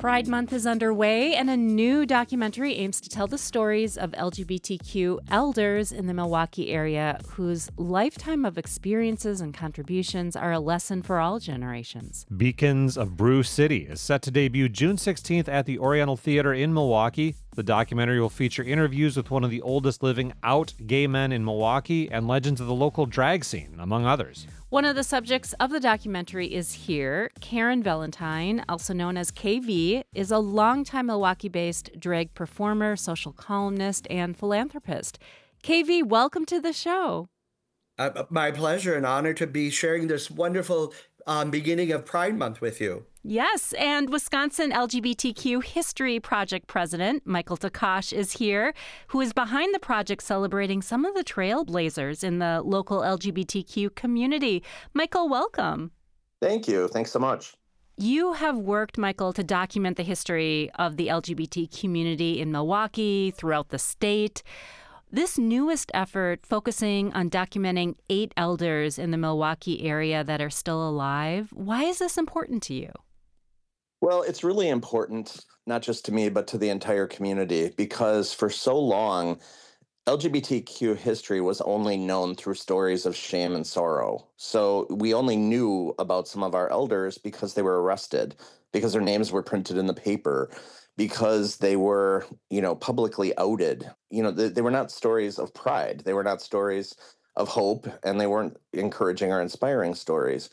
Pride Month is underway, and a new documentary aims to tell the stories of LGBTQ elders in the Milwaukee area whose lifetime of experiences and contributions are a lesson for all generations. Beacons of Brew City is set to debut June 16th at the Oriental Theater in Milwaukee. The documentary will feature interviews with one of the oldest living out gay men in Milwaukee and legends of the local drag scene, among others. One of the subjects of the documentary is here. Karen Valentine, also known as KV, is a longtime Milwaukee-based drag performer, social columnist, and philanthropist. KV, welcome to the show. My pleasure and honor to be sharing this wonderful beginning of Pride Month with you. Yes, and Wisconsin LGBTQ History Project President Michael Takash is here, who is behind the project celebrating some of the trailblazers in the local LGBTQ community. Michael, welcome. Thank you. Thanks so much. You have worked, Michael, to document the history of the LGBT community in Milwaukee, throughout the state. This newest effort, focusing on documenting 8 elders in the Milwaukee area that are still alive, why is this important to you? Well, it's really important, not just to me, but to the entire community, because for so long, LGBTQ history was only known through stories of shame and sorrow. So we only knew about some of our elders because they were arrested, because their names were printed in the paper, because they were, publicly outed. They were not stories of pride. They were not stories of hope, and they weren't encouraging or inspiring stories.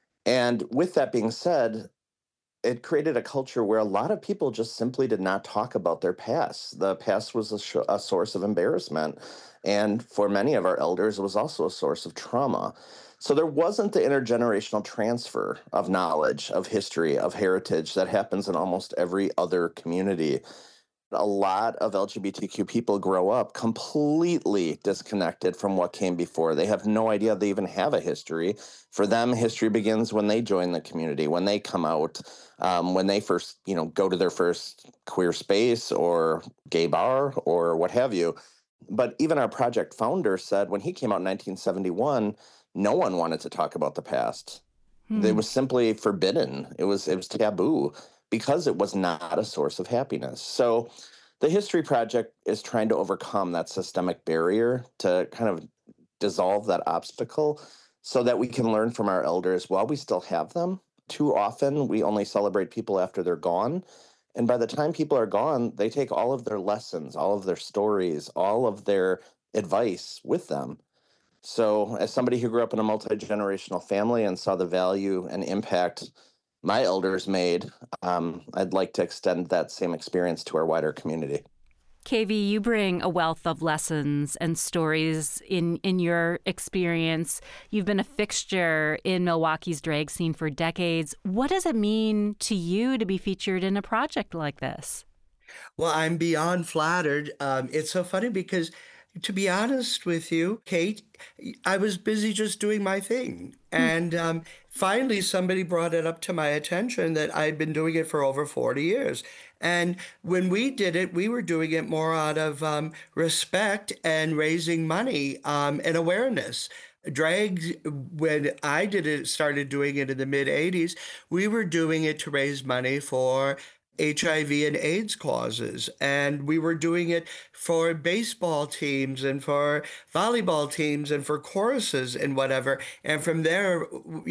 And with that being said, it created a culture where a lot of people just simply did not talk about their past. The past was a source of embarrassment. And for many of our elders, it was also a source of trauma. So there wasn't the intergenerational transfer of knowledge, of history, of heritage that happens in almost every other community. A lot of LGBTQ people grow up completely disconnected from what came before. They have no idea they even have a history. For them, history begins when they join the community, when they come out, when they first, go to their first queer space or gay bar or what have you. But even our project founder said when he came out in 1971, no one wanted to talk about the past. It was simply forbidden. It was taboo, because it was not a source of happiness. So the History Project is trying to overcome that systemic barrier to kind of dissolve that obstacle so that we can learn from our elders while we still have them. Too often, we only celebrate people after they're gone. And by the time people are gone, they take all of their lessons, all of their stories, all of their advice with them. So as somebody who grew up in a multi-generational family and saw the value and impact my elders made, I'd like to extend that same experience to our wider community. KV, you bring a wealth of lessons and stories in your experience. You've been a fixture in Milwaukee's drag scene for decades. What does it mean to you to be featured in a project like this? Well, I'm beyond flattered. It's so funny because, to be honest with you, Kate, I was busy just doing my thing. And finally, somebody brought it up to my attention that I'd been doing it for over 40 years. And when we did it, we were doing it more out of respect and raising money and awareness. Drag, when I started doing it in the mid-'80s, we were doing it to raise money for HIV and AIDS causes. And we were doing it for baseball teams and for volleyball teams and for choruses and whatever. And from there,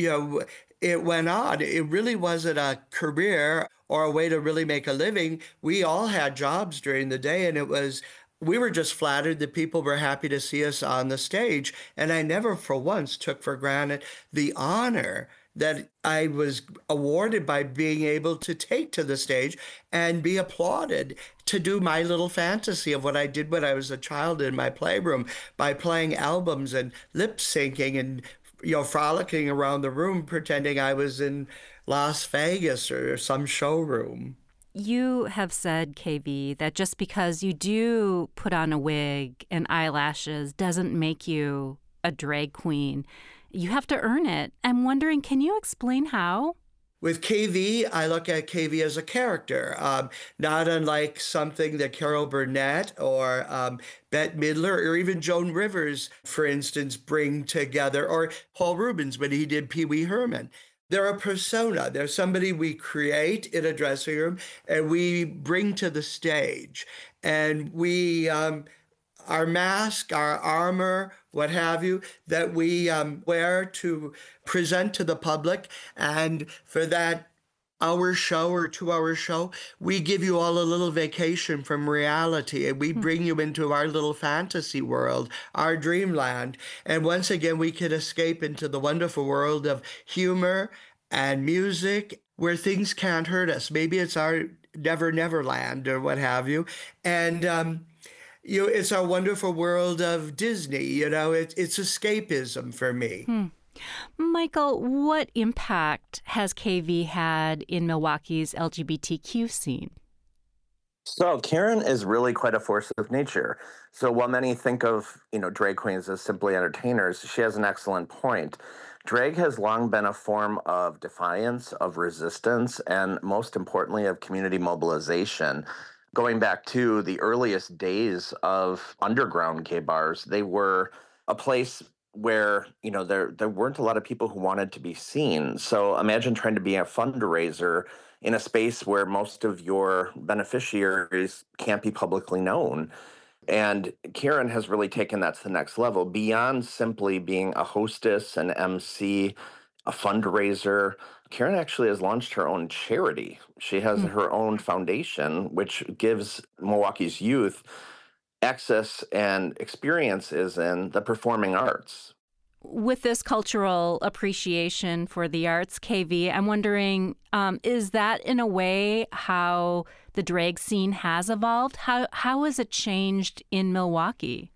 it went on. It really wasn't a career or a way to really make a living. We all had jobs during the day, and we were just flattered that people were happy to see us on the stage. And I never for once took for granted the honor that I was awarded by being able to take to the stage and be applauded to do my little fantasy of what I did when I was a child in my playroom by playing albums and lip syncing and frolicking around the room pretending I was in Las Vegas or some showroom. You have said, KV, that just because you do put on a wig and eyelashes doesn't make you a drag queen. You have to earn it. I'm wondering, can you explain how? With KV, I look at KV as a character, not unlike something that Carol Burnett or Bette Midler or even Joan Rivers, for instance, bring together, or Paul Rubens when he did Pee Wee Herman. They're a persona. They're somebody we create in a dressing room and we bring to the stage. And our mask, our armor, what have you, that we wear to present to the public. And for that hour show or 2 hour show, we give you all a little vacation from reality and we bring you into our little fantasy world, our dreamland. And once again, we can escape into the wonderful world of humor and music where things can't hurt us. Maybe it's our Never Never Land or what have you. And it's our wonderful world of Disney. It's escapism for me. Michael, what impact has KV had in Milwaukee's LGBTQ scene? So Karen is really quite a force of nature. So while many think of, drag queens as simply entertainers, she has an excellent point. Drag has long been a form of defiance, of resistance, and most importantly, of community mobilization. Going back to the earliest days of underground gay bars, they were a place where, there weren't a lot of people who wanted to be seen. So imagine trying to be a fundraiser in a space where most of your beneficiaries can't be publicly known. And Karen has really taken that to the next level beyond simply being a hostess, an MC, a fundraiser. Karen actually has launched her own charity. She has her own foundation, which gives Milwaukee's youth access and experiences in the performing arts. With this cultural appreciation for the arts, KV, I'm wondering, is that in a way how the drag scene has evolved? How has it changed in Milwaukee?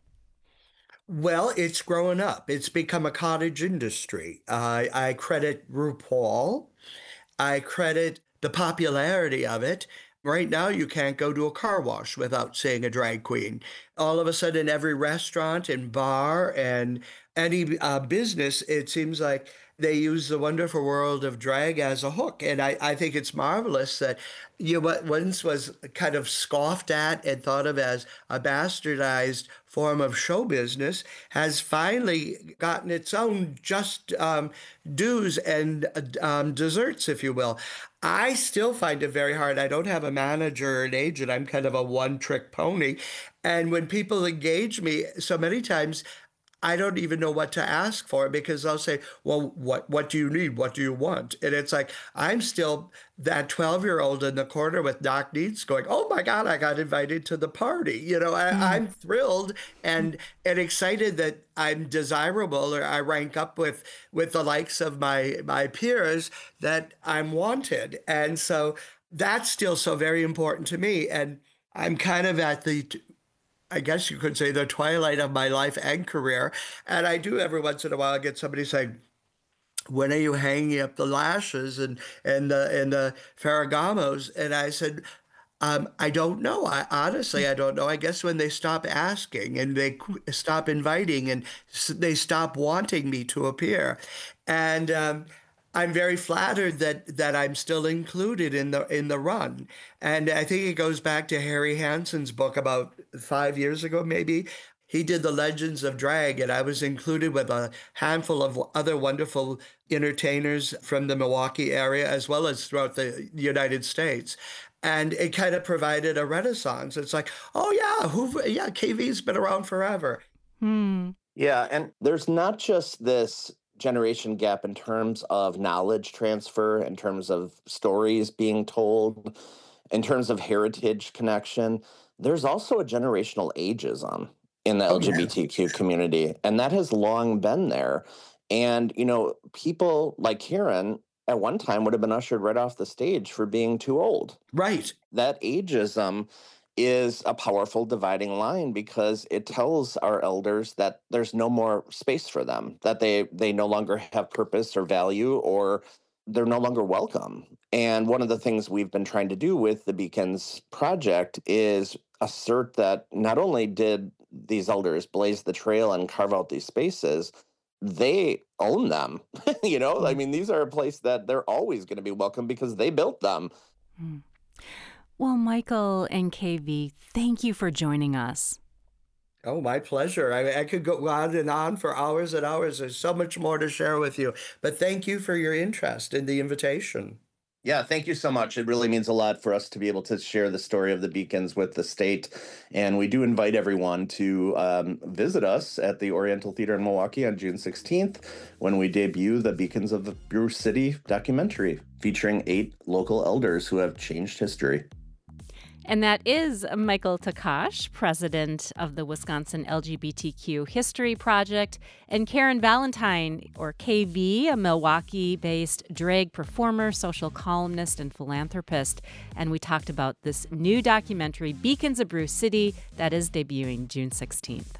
Well, it's grown up. It's become a cottage industry. I credit RuPaul. I credit the popularity of it. Right now, you can't go to a car wash without seeing a drag queen. All of a sudden, every restaurant and bar and any business, it seems like they use the wonderful world of drag as a hook. And I think it's marvelous that what once was kind of scoffed at and thought of as a bastardized form of show business has finally gotten its own just dues and desserts, if you will. I still find it very hard. I don't have a manager or an agent. I'm kind of a one-trick pony. And when people engage me, so many times I don't even know what to ask for because they'll say, well, what do you need? What do you want? And it's like, I'm still that 12-year-old in the corner with knock knees going, oh my God, I got invited to the party. I'm thrilled and excited that I'm desirable or I rank up with the likes of my peers, that I'm wanted. And so that's still so very important to me. And I'm kind of at I guess you could say, the twilight of my life and career. And I do every once in a while get somebody saying, when are you hanging up the lashes and the Ferragamos? And I said, I don't know. Honestly, I don't know. I guess when they stop asking and they stop inviting and they stop wanting me to appear. And I'm very flattered that I'm still included in the run. And I think it goes back to Harry Hansen's book about 5 years ago, maybe. He did the Legends of Drag, and I was included with a handful of other wonderful entertainers from the Milwaukee area, as well as throughout the United States. And it kind of provided a renaissance. It's like, oh yeah, KV's been around forever. Yeah, and there's not just this generation gap in terms of knowledge transfer, in terms of stories being told, in terms of heritage connection. There's also a generational ageism in the LGBTQ community, and that has long been there. And, people like Karen at one time would have been ushered right off the stage for being too old. Right. That ageism is a powerful dividing line because it tells our elders that there's no more space for them, that they no longer have purpose or value, or they're no longer welcome. And one of the things we've been trying to do with the Beacons project is assert that not only did these elders blaze the trail and carve out these spaces, they own them. I mean, these are a place that they're always going to be welcome because they built them. Well, Michael and KV, thank you for joining us. Oh, my pleasure. I could go on and on for hours and hours. There's so much more to share with you. But thank you for your interest in the invitation. Yeah, thank you so much. It really means a lot for us to be able to share the story of the Beacons with the state. And we do invite everyone to visit us at the Oriental Theater in Milwaukee on June 16th when we debut the Beacons of the Brew City documentary featuring 8 local elders who have changed history. And that is Michael Takash, president of the Wisconsin LGBTQ History Project, and Karen Valentine, or KV, a Milwaukee-based drag performer, social columnist, and philanthropist. And we talked about this new documentary, Beacons of Brew City, that is debuting June 16th.